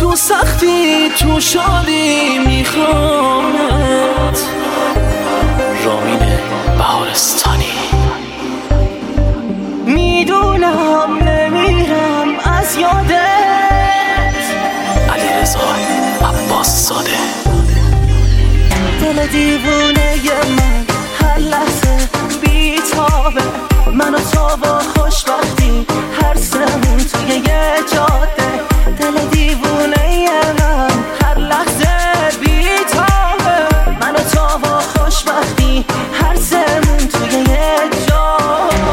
تو سختی تو شادی میخوامت. رامین بهارستانی. میدونم نمیرم از یادت. علیرضا عباس زاده. دل دیوونه من هر لحظه بیتابه، من و تو با خوشبختی هر سمون توی یه جاده. دل دیوونه من هر لحظه بیتابه، من و تو با خوشبختی هر سمون توی یه جاده.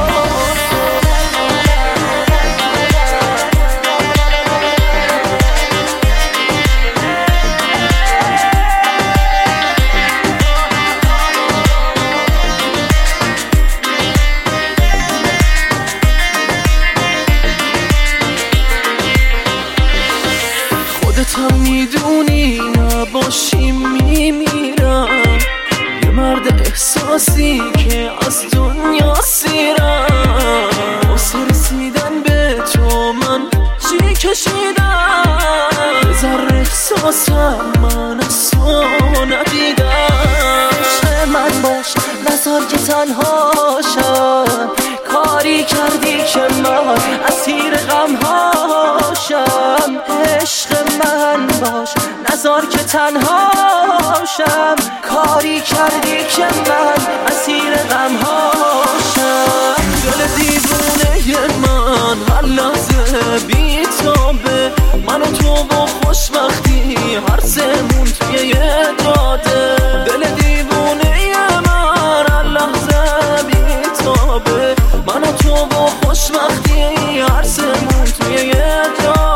خودت هم میدونی نباشی میمیرم، یه مرد احساسی که از دنیا سیرم. واسه رسیدن به تو من چی کشیدم، ذره احساسم من از تو ندیدم. عشق من باش نذار که تنهاشم، کاری کردی که من اسیر غمهاشم. عشق من باش نذار که تنهاشم، کاری کردی که من اسیر غمهاشم. دل دیوونه من هر لحظه بیتابه، من و تو با خوشبختی هر سمون توی یه جاده. دل دیوونه من هر لحظه بیتابه، من و تو با خوشبختی هر سمون توی یه جاده.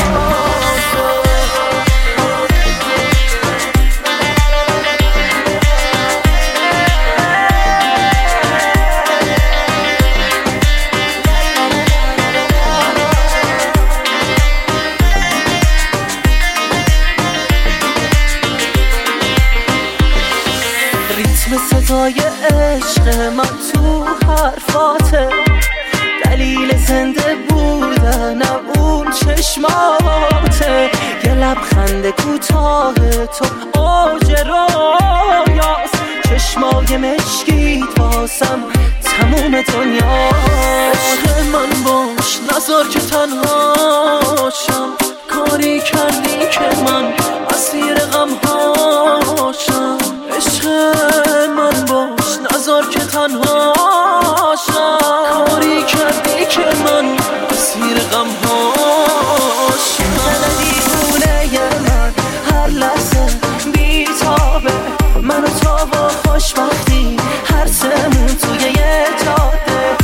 ریتم صدای عشق من تو حرفاته، دلیل زنده بودنم اون چشماته. یه لبخند کوتاه تو اوج رویاست، چشمای مشکیت واسم تموم دنیاست. عشق من باش نذار که تنهاشم، کاری کردی که من اسیر غمهاشم. عشق من باش نذار که تنهاشم، کاری کردی که من اسیر غمهاشم. دل دیوونه من هر لحظه بیتابه، من و تو با خوشبختی هر سمون توی یه جاده.